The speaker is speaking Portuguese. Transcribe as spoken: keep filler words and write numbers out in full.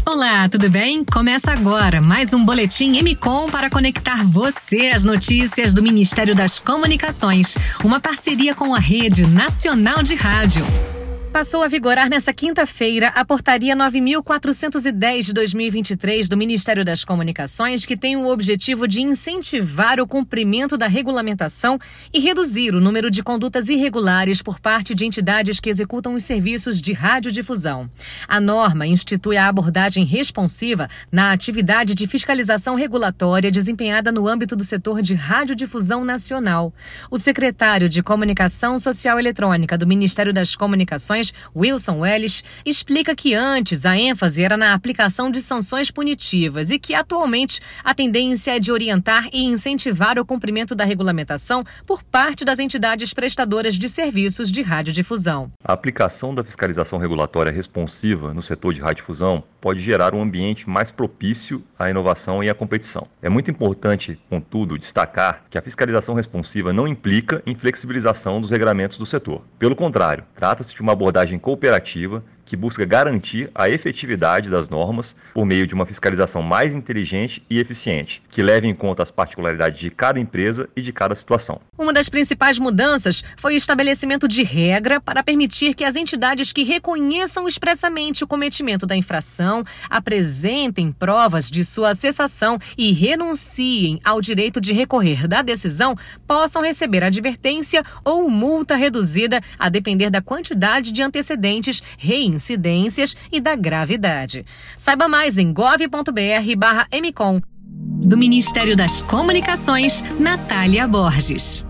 Olá, tudo bem? Começa agora mais um Boletim M Com para conectar você às notícias do Ministério das Comunicações, uma parceria com a Rede Nacional de Rádio. Passou a vigorar nesta quinta-feira a Portaria nove mil quatrocentos e dez de dois mil e vinte e três do Ministério das Comunicações, que tem o objetivo de incentivar o cumprimento da regulamentação e reduzir o número de condutas irregulares por parte de entidades que executam os serviços de radiodifusão. A norma institui a abordagem responsiva na atividade de fiscalização regulatória desempenhada no âmbito do setor de radiodifusão nacional. O secretário de Comunicação Social Eletrônica do Ministério das Comunicações, Wilson Welles, explica que antes a ênfase era na aplicação de sanções punitivas e que atualmente a tendência é de orientar e incentivar o cumprimento da regulamentação por parte das entidades prestadoras de serviços de radiodifusão. A aplicação da fiscalização regulatória responsiva no setor de radiodifusão pode gerar um ambiente mais propício à inovação e à competição. É muito importante, contudo, destacar que a fiscalização responsiva não implica em flexibilização dos regramentos do setor. Pelo contrário, trata-se de uma abordagem cooperativa que busca garantir a efetividade das normas por meio de uma fiscalização mais inteligente e eficiente, que leve em conta as particularidades de cada empresa e de cada situação. Uma das principais mudanças foi o estabelecimento de regra para permitir que as entidades que reconheçam expressamente o cometimento da infração apresentem provas de sua cessação e renunciem ao direito de recorrer da decisão possam receber advertência ou multa reduzida a depender da quantidade de antecedentes, reincidências e da gravidade. Saiba mais em gov ponto br barra M Com. Do Ministério das Comunicações, Natália Borges.